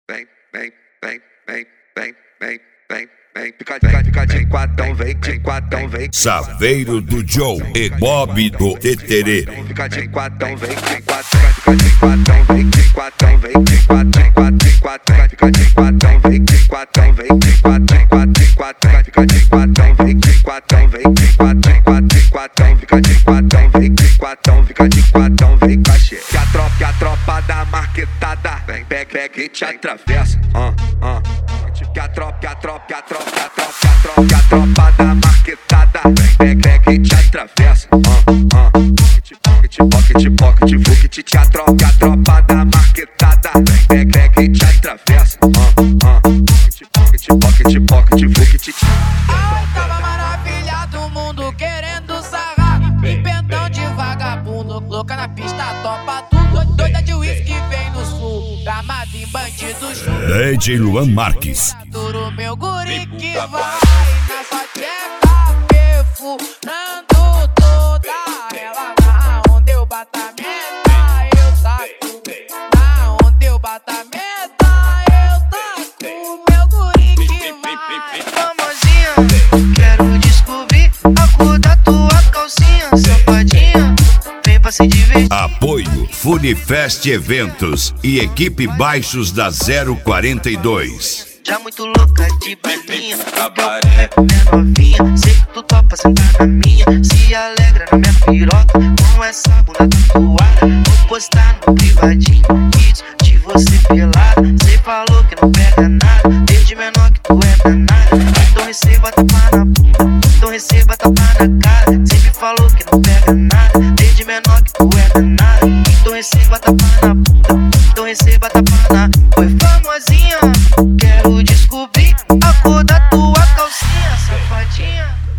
vem, vem, vem, vem, vem, vem, vem, vem, fica de quatão, vem, de quatão, vem. Saveiro do Joe e Bob do Teterê. Fica de quatão, vem, de quatão, fica de quatão, vem, de quatão, vem, de quatão, de quatão, fica de quatão, vem, de quatão, vem, de quatão, de quatão, fica de quatão, vem, de quatão, vem, de quatão, de quatão, fica de quatão, vem, de quatão, fica de quatão, vem, cachê. Que a tropa da marquetada vem, pega e te atravessa, Que a tropa da marquetada vem, pega e te atravessa, Que a tropa da marquetada vem, pega e te atravessa, A oitava maravilha do mundo querendo sarrar, empentão de vagabundo, louca na pista, topa tudo. Doida de uísque vem no sul, gamado em bandido chulo. DJ Luan Marques. Duro meu guri que vai na sua tcheca, perfurando toda ela. Na onde eu bato a meta, eu taco. Na onde eu bato a meta, eu taco. Meu guri que vai. Famosinha, quero descobrir a cor da tua calcinha. Safadinha, vem pra se divertir. Apoio Funifest Eventos e equipe Baixos da 042. Já muito louca de balinha, é minha novinha. Sei que tu topa sentar na minha, se alegra na minha piroca. Com essa bunda tatuada, vou postar no privadinho vídeos de você pelada. Cê falou que não pega nada, desde menor que tu é danada. Então receba tapa na bunda, então receba tapa na cara. Sempre falou que não pega nada, desde menor que tu é danada. Então receba tapa na bunda, então receba tapa na. Oi famosinha, quero descobrir a cor da tua calcinha, safadinha.